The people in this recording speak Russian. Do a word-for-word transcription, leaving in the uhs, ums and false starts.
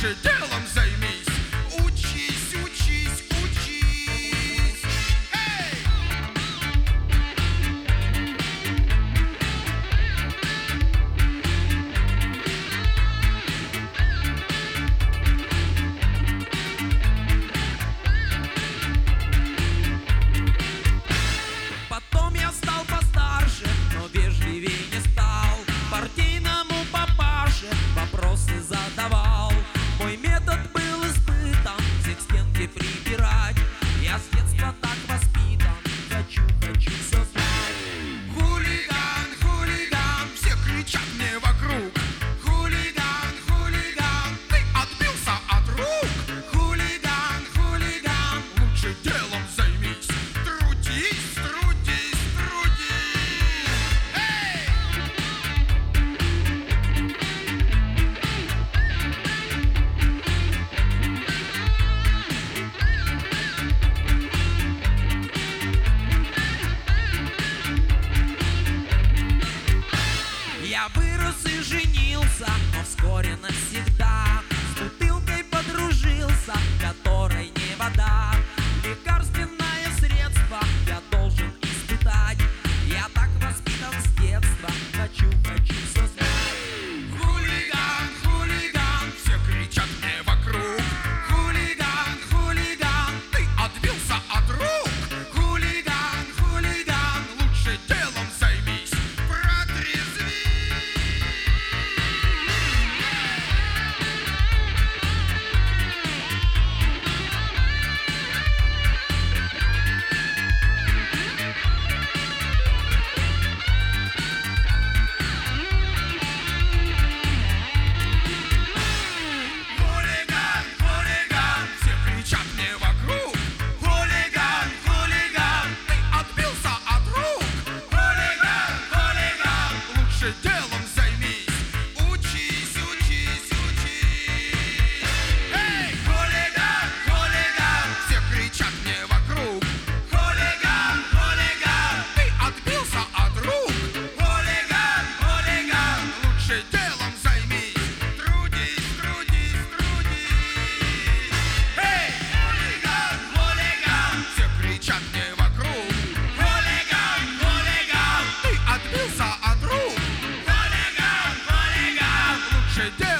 лучше делом займись. Учись, учись, учись. Эй! Потом я стал постарше, но вежливее не стал. Партийному папаше вопросы задавал. Мой метод был испытан, всех к стенке прибирать. Я с детства так воспитан, хочу, хочу все знать. Хулиган, хулиган, все кричат мне вокруг. Хулиган, хулиган, ты отбился от рук. Хулиган, хулиган, лучше делом займись. Трудись, трудись, трудись. Эй! Я вырос и женился, но вскоре навсегда с бутылкой подружился, которой не вода. Лекарственное средство я должен испытать. Я так воспитан с детства, хочу, хочу все знать. Хулиган, хулиган, все кричат мне вокруг. Хулиган, хулиган, ты отбился от рук. Хулиган, хулиган, лучше делом займись. Протрезви. Хулиган, хулиган, все кричат мне вокруг. Хулиган, хулиган, ты отбился от рук. Хулиган, хулиган, лучше делом займись. Учись, учись, учись. Эй! Хулиган, хулиган, все кричат мне вокруг. Хулиган, хулиган, ты отбился от рук. Хулиган, хулиган, лучше делом займись. Трудись, трудись, трудись. Эй! Хулиган, хулиган, все кричат мне вокруг. Хулиган, хулиган, ты отбился от рук. Хулиган, хулиган, лучше делом